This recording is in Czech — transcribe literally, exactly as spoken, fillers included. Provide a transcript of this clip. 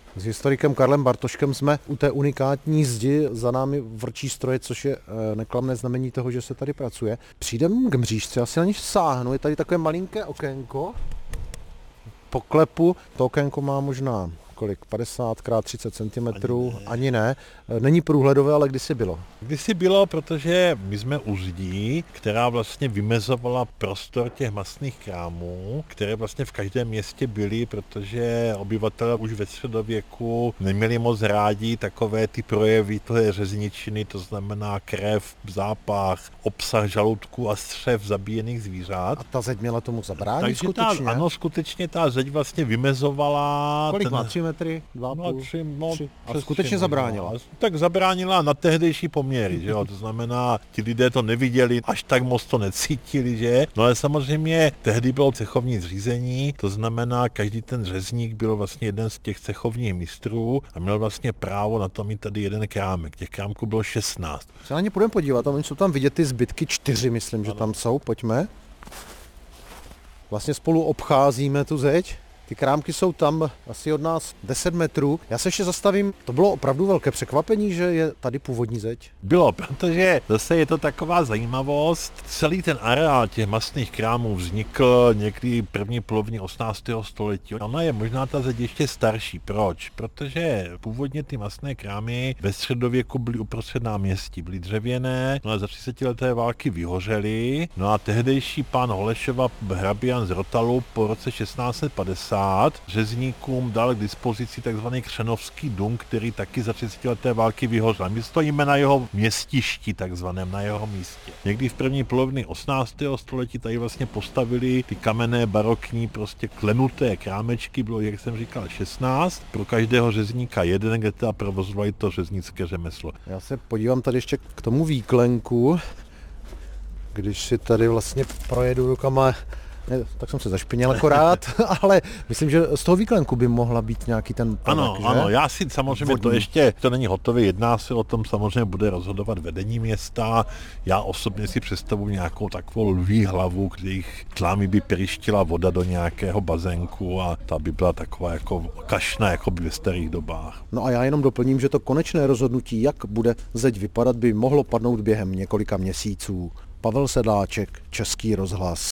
S historikem Karlem Bartoškem jsme u té unikátní zdi, za námi vrčí stroje, což je neklamné znamení toho, že se tady pracuje. Přijdem k mřížce, asi na ní sáhnu, je tady takové malinké okénko. Poklepu, to okénko má možná kolik, padesát krát třicet centimetrů, ani ne. ani ne. Není průhledové, ale kdysi bylo. Kdysi bylo, protože my jsme u zdí, která vlastně vymezovala prostor těch masných krámů, které vlastně v každém městě byly, protože obyvatelé už ve středověku neměli moc rádi takové ty projevy toho řezničiny, to znamená krev, zápach, obsah žaludku a střev zabíjených zvířat. A ta zeď měla tomu zabránit Takže skutečně? Ta, ano, skutečně ta zeď vlastně vymezovala... Kolik ten... má? Tři metry? Dva No, půl? tři, no, tři. A skutečně zabránila? Tak zabránila na tehdejší poměry, že jo? To znamená, ti lidé to neviděli, až tak moc to necítili, že? No ale samozřejmě tehdy bylo cechovní zřízení, to znamená, každý ten řezník byl vlastně jeden z těch cechovních mistrů a měl vlastně právo na to mít tady jeden krámek. Těch krámků bylo šestnáct. Se na ně půjdeme podívat, a oni jsou tam vidět ty zbytky, čtyři myslím, že ano. Tam jsou, pojďme. Vlastně spolu obcházíme tu zeď. Ty krámky jsou tam asi od nás deset metrů. Já se ještě zastavím, to bylo opravdu velké překvapení, že je tady původní zeď. Bylo, protože zase je to taková zajímavost. Celý ten areál těch masných krámů vznikl někdy první polovině osmnáctého století. Ona je možná ta zeď ještě starší. Proč? Protože původně ty masné krámy ve středověku byly uprostřed náměstí, byly dřevěné, no a za třicetileté války vyhořely. No a tehdejší pán Holešova Hrabian z Rotalu po roce šestnáct set padesát řezníkům dal k dispozici takzvaný Křenovský dům, který taky za třicetileté války vyhořel. My stojíme na jeho městišti, takzvaném, na jeho místě. Někdy v první polovině osmnáctého století tady vlastně postavili ty kamenné barokní prostě klenuté krámečky, bylo, jak jsem říkal, šestnáct, pro každého řezníka jeden, kde teda provozovali to řeznické řemeslo. Já se podívám tady ještě k tomu výklenku, když si tady vlastně projedu rukama. Ne, tak jsem se zašpinil akorát, ale myslím, že z toho výklenku by mohla být nějaký ten prvek, Ano, že? ano, já si samozřejmě Vodní. To ještě, to není hotové, jedná se o tom, samozřejmě bude rozhodovat vedení města. Já osobně si představuji nějakou takovou lví hlavu, kde jich tlámy by perištila voda do nějakého bazénku a ta by byla taková jako kašna, jako by ve starých dobách. No a já jenom doplním, že to konečné rozhodnutí, jak bude zeď vypadat, by mohlo padnout během několika měsíců. Pavel Sedláček, Český rozhlas.